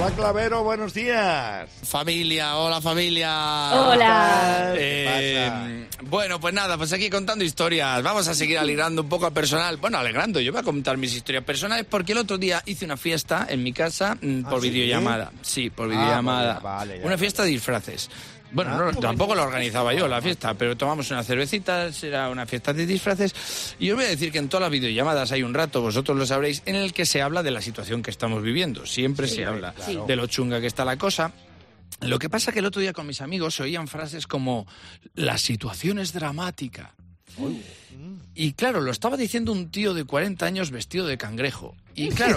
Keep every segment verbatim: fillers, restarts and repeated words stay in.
Hola, Clavero, buenos días. Familia, hola familia. Hola. Eh, bueno, pues nada, pues aquí contando historias. Vamos a seguir alegrando un poco al personal. Bueno, alegrando, yo voy a contar mis historias personales porque el otro día hice una fiesta en mi casa mm, por ¿Ah, sí? videollamada. Sí, por Ah, videollamada. vale, vale, ya. Una fiesta de disfraces. Bueno, Ah, no, tampoco la organizaba yo la fiesta, pero tomamos unas cervecitas, era una fiesta de disfraces. Y os voy a decir que en todas las videollamadas hay un rato, vosotros lo sabréis, en el que se habla de la situación que estamos viviendo. Siempre Sí, se habla claro. de lo chunga que está la cosa. Lo que pasa que el otro día con mis amigos se oían frases como la situación es dramática. Y claro, lo estaba diciendo un tío de cuarenta años vestido de cangrejo. Y claro...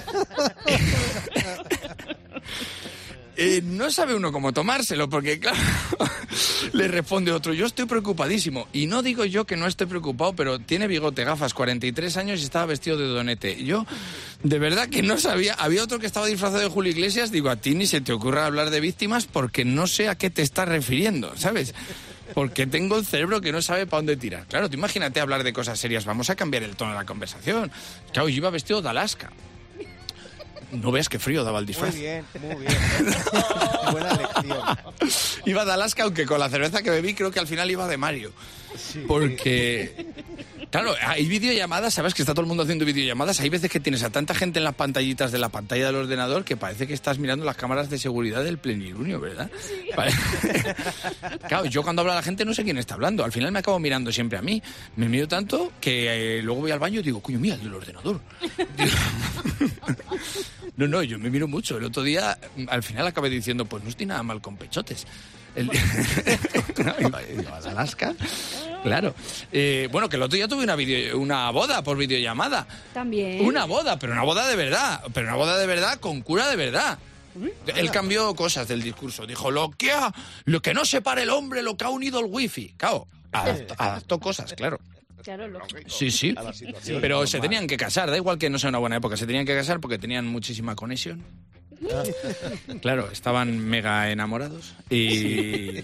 Eh, no sabe uno cómo tomárselo, porque claro, le responde otro, yo estoy preocupadísimo. Y no digo yo que no esté preocupado, pero tiene bigote, gafas, cuarenta y tres años y estaba vestido de donete. Yo, de verdad que no sabía, había otro que estaba disfrazado de Julio Iglesias, digo, a ti ni se te ocurra hablar de víctimas porque no sé a qué te estás refiriendo, ¿sabes? Porque tengo el cerebro que no sabe para dónde tirar. Claro, tú imagínate hablar de cosas serias, vamos a cambiar el tono de la conversación. Claro, yo iba vestido de Alaska. No veas qué frío daba el disfraz. Muy bien, muy bien. Buena lección. Iba de Alaska, aunque con la cerveza que bebí creo que al final iba de Mario. Sí. Porque, claro, hay videollamadas, sabes que está todo el mundo haciendo videollamadas, hay veces que tienes a tanta gente en las pantallitas de la pantalla del ordenador que parece que estás mirando las cámaras de seguridad del plenilunio, ¿verdad? Sí. Claro, yo cuando habla la gente no sé quién está hablando, al final me acabo mirando siempre a mí, me miro tanto que eh, luego voy al baño y digo, coño, mira, el del ordenador. Digo, no, no, yo me miro mucho. El otro día, al final acabé diciendo, pues no estoy nada mal con pechotes. El... iba a Alaska, claro. Eh, bueno, que el otro día tuve una, video, una boda por videollamada. También. Una boda, pero una boda de verdad. Pero una boda de verdad con cura de verdad. Él cambió cosas del discurso. Dijo, lo que, ha, lo que no separa el hombre, lo que ha unido el wifi. Claro, adaptó, adaptó cosas, claro. Claro, lógico. Sí, sí, pero se tenían que casar, da igual que no sea una buena época, se tenían que casar porque tenían muchísima conexión. Claro, estaban mega enamorados y...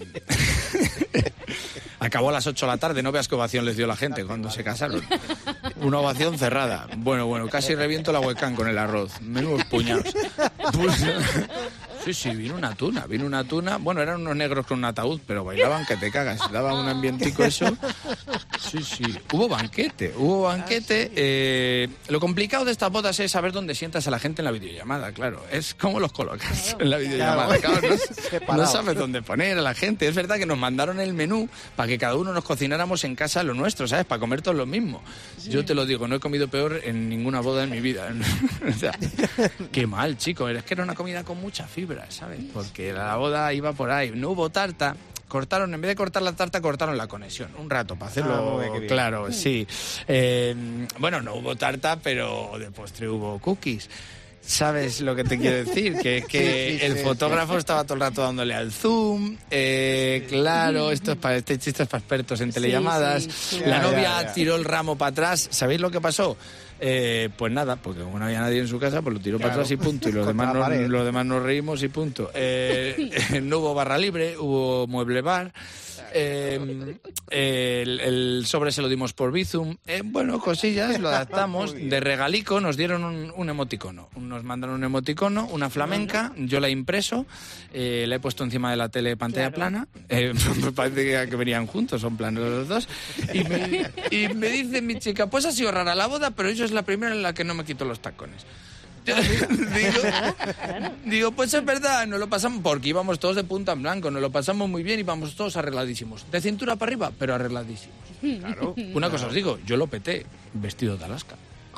Acabó a las ocho de la tarde, no veas qué ovación les dio la gente cuando se casaron. Una ovación cerrada. Bueno, bueno, casi reviento la webcam con el arroz. Menudos puñados. Pues, sí, sí, vino una tuna, vino una tuna. Bueno, eran unos negros con un ataúd, pero bailaban que te cagas. Daba un ambientico eso. Sí, sí. Hubo banquete, hubo banquete. Eh, lo complicado de estas bodas es saber dónde sientas a la gente en la videollamada, claro. Es cómo los colocas en la videollamada. Claro, no, no sabes dónde poner a la gente. Es verdad que nos mandaron el menú para que cada uno nos cocináramos en casa lo nuestro, ¿sabes? Para comer todos lo mismo. Sí. Yo te lo digo, no he comido peor en ninguna boda en mi vida. O sea, qué mal, chico. Es que era una comida con mucha fibra, ¿sabes? Porque la boda iba por ahí. No hubo tarta. Cortaron, en vez de cortar la tarta, cortaron la conexión. Un rato, para hacerlo ah, claro, sí. Eh, bueno, no hubo tarta, pero de postre hubo cookies. ¿Sabes lo que te quiero decir? Que, que sí, sí, el sí, fotógrafo sí. estaba todo el rato dándole al zoom. Eh, claro, esto es para, este chiste es para expertos en telellamadas. Sí, sí, sí. La novia ya, ya, ya. tiró el ramo para atrás. ¿Sabéis lo que pasó? Eh, pues nada, porque como no había nadie en su casa, pues lo tiró claro. para atrás y punto. Y los demás, nos, los demás nos reímos y punto. Eh, no hubo barra libre, hubo mueble bar. Eh, eh, el, el sobre se lo dimos por Bizum. Eh, bueno, cosillas, lo adaptamos. De regalico nos dieron un, un emoticono. Nos mandaron un emoticono, una flamenca. Yo la he impreso, eh, la he puesto encima de la tele pantalla claro. plana. Eh, parece que, que venían juntos, son planos los dos. Y me, y me dice mi chica, pues ha sido rara la boda, pero eso es la primera en la que no me quito los tacones. digo, digo, pues es verdad, nos lo pasamos porque íbamos todos de punta en blanco, nos lo pasamos muy bien y íbamos todos arregladísimos. De cintura para arriba, pero arregladísimos. Claro. Una cosa os digo, yo lo peté vestido de Alaska.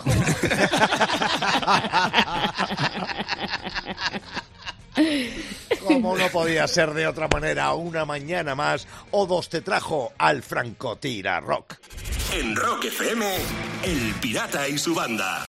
Como no podía ser de otra manera, una mañana más, O dos te trajo al Francotira Rock. En Rock F M, El Pirata y su banda.